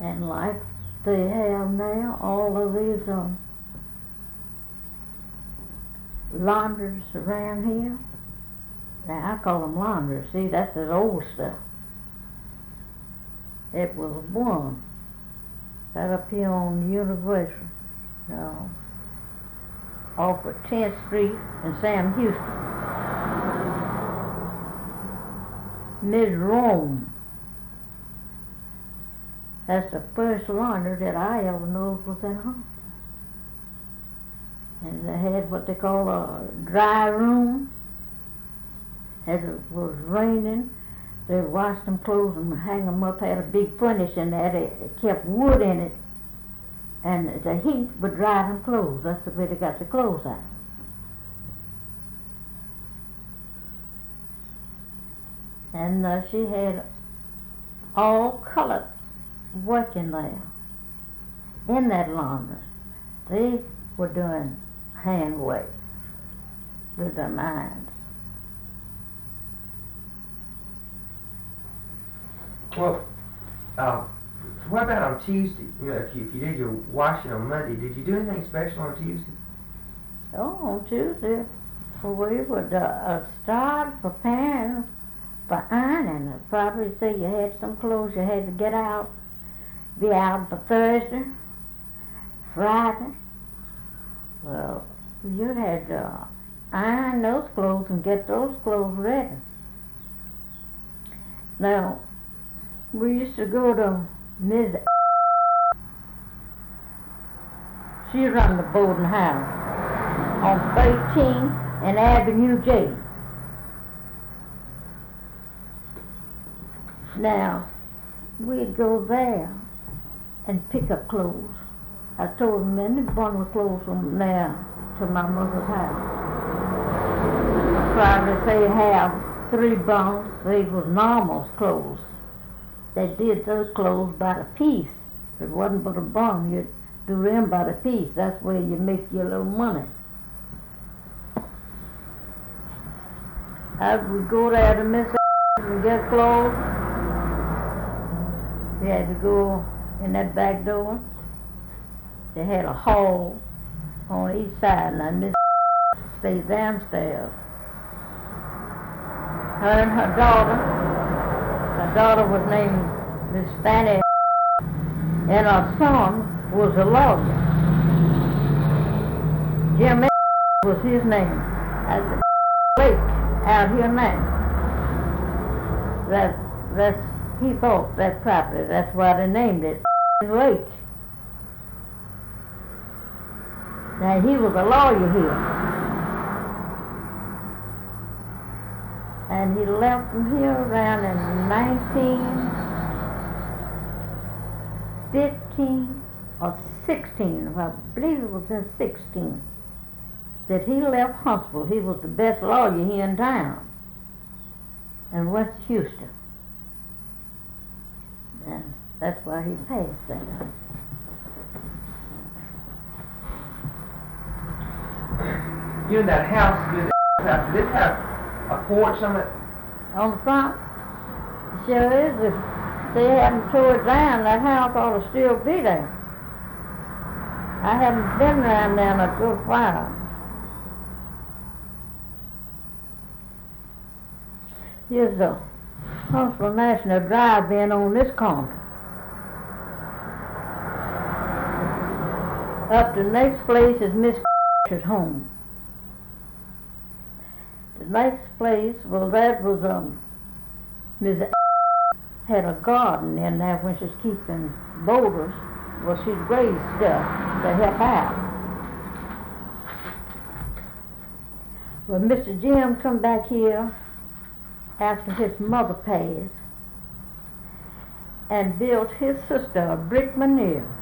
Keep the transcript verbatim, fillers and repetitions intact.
And like they have now, all of these um, laundries around here. Now I call them laundries. See, that's the old stuff. It was one right up here on University, no, off of tenth Street in Sam Houston. Miss Rome. That's the first laundry that I ever knew was in Huntsville. And they had what they call a dry room. As it was raining, they'd wash them clothes and hang them up. Had a big furnace in there. It kept wood in it. And the heat would dry them clothes. That's the way they got the clothes out. And uh, she had all colored working there in that laundry. They were doing hand work with their minds. Well, uh, what about on Tuesday? You know, if you, if you did your washing on Monday, did you do anything special on Tuesday? Oh, on Tuesday, well, we would uh, uh, start preparing for ironing. I'd probably say you had some clothes you had to get out, be out for Thursday, Friday. Well, you had to uh, iron those clothes and get those clothes ready. Now, we used to go to Miss She run the boarding house on thirteenth and Avenue J. Now, we'd go there and pick up clothes. I told them, man, they bundle clothes from there to my mother's house. I'd probably say have three bundles. They was normal clothes. They did those clothes by the piece. If it wasn't but a bundle, you'd do them by the piece. That's where you make your little money. I would go there to Miss and get clothes. You had to go in that back door. They had a hall on each side, and Miss stayed downstairs. Her and her daughter. Her daughter was named Miss Fanny, and her son was a lawyer. Jim was his name. That's Lake out here now. That that's he bought that property. That's why they named it Lake. Now he was a lawyer here, and he left from here around in nineteen fifteen or sixteen. I believe it was in sixteen that he left Huntsville. He was the best lawyer here in town, and went to Houston. And that's why he passed there. You in that house, you in that house, did it have a porch on it? On the front? It sure is. If they hadn't tore it down, that house ought to still be there. I haven't been around there in a good while. Here's the Huntsville National Drive-In on this corner. Up the next place is Miss at home. The next place, well, that was um, Miss had a garden in there when she was keeping boulders. Well, she'd raised stuff to help out. Well, Mister Jim come back here after his mother passed and built his sister a brick manure.